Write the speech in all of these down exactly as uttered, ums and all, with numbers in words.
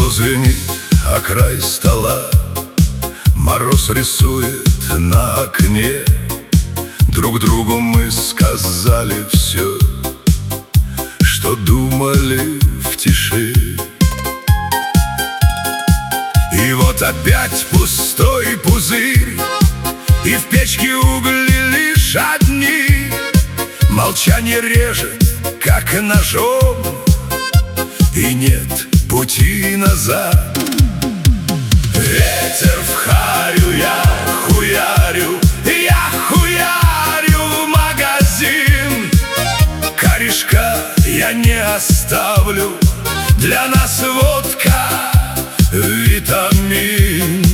Стекло звенит о край стола, мороз рисует на окне. Друг другу мы сказали все, что думали в тиши. И вот опять пустой пузырь, и в печке угли лишь одни. Молчание режет, как ножом, и нет пути назад. Ветер в харю, я хуярю, я хуярю в магазин. Корешка я не оставлю, для нас водка витамин.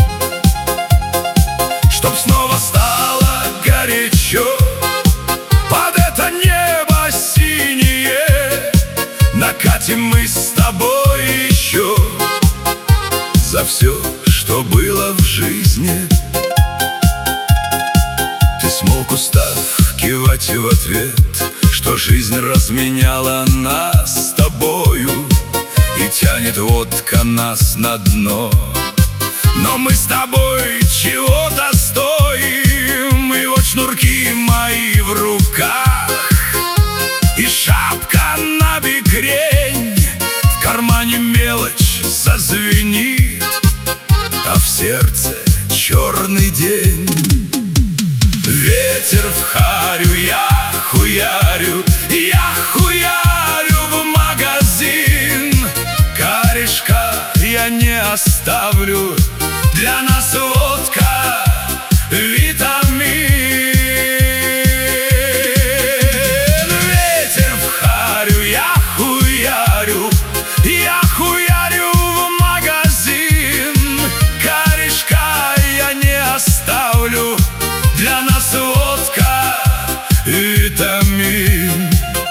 Чтоб снова стало горячо под это небо синее, накатим мы с тобой еще за все, что было в жизни. Ты смолк, устав кивать в ответ, что жизнь разменяла нас с тобою, и тянет водка нас на дно. Но мы с тобой чего-то стоим, и вот шнурки мои в руках, и шапка на бекрень, в кармане мелочь зазвенит, а в сердце черный день. Ветер в харю, я хуярю, я хуярю в магазин. Корешка я не оставлю, для нас водка витамин. Ветер в харю, я хуярю, я хуярю в магазин. Корешка я не оставлю, для нас водка витамин.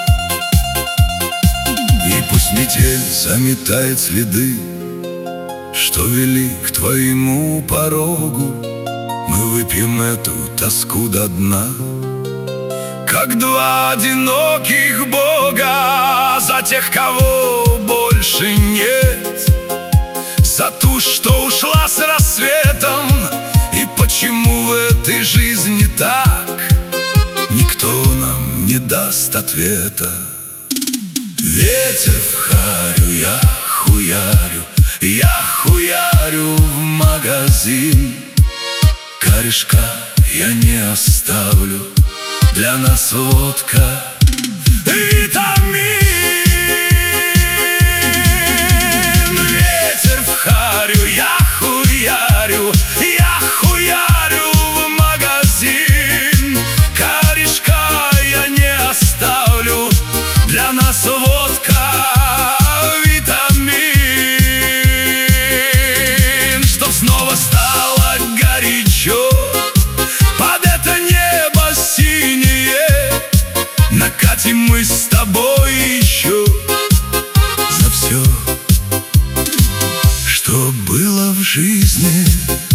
И пусть метель заметает следы, что вели к твоему порогу. Мы выпьем эту тоску до дна, как два одиноких бога, за тех, кого больше нет, за ту, что ушла с рассветом. И почему в этой жизни так, никто нам не даст ответа. Ветер в харю, я хуярю, я хуярю в магазин. Корешка я не оставлю, для нас водка витамин. Ветер в харю, я хуярю, я хуярю в магазин. Корешка я не оставлю, для нас водка витамин. Чтоб снова стало горячо под это небо синее, накатим мы с тобой еще за все, что было в жизни.